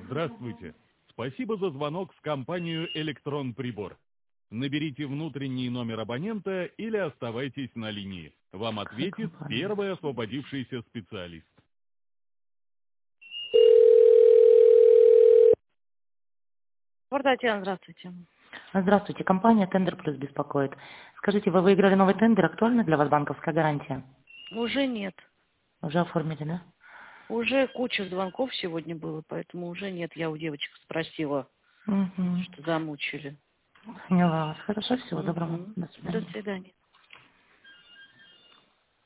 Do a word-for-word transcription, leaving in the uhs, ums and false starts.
Здравствуйте. Спасибо за звонок в компанию «Электрон Прибор». Наберите внутренний номер абонента или оставайтесь на линии. Вам ответит первый освободившийся специалист. Татьяна, здравствуйте. Здравствуйте, компания «Тендер Плюс» беспокоит. Скажите, вы выиграли новый тендер, актуальна для вас банковская гарантия? Уже нет. Уже оформили, да? Уже куча звонков сегодня было, поэтому уже нет. Я у девочек спросила, Угу. что замучили. Поняла вас. Хорошо, всего Угу. доброго. До свидания. До свидания.